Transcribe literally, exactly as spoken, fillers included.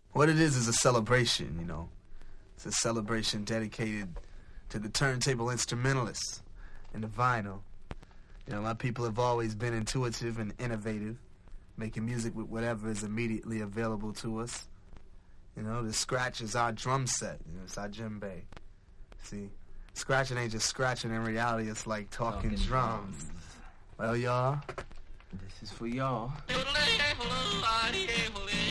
what it is is a celebration, you know. It's a celebration dedicated to the turntable instrumentalists and the vinyl. You know, my people have always been intuitive and innovative, making music with whatever is immediately available to us. You know, the scratch is our drum set. You know, it's our djembe. See, scratching ain't just scratching. In reality, it's like talking, talking drums. drums. Well, y'all, this is for y'all.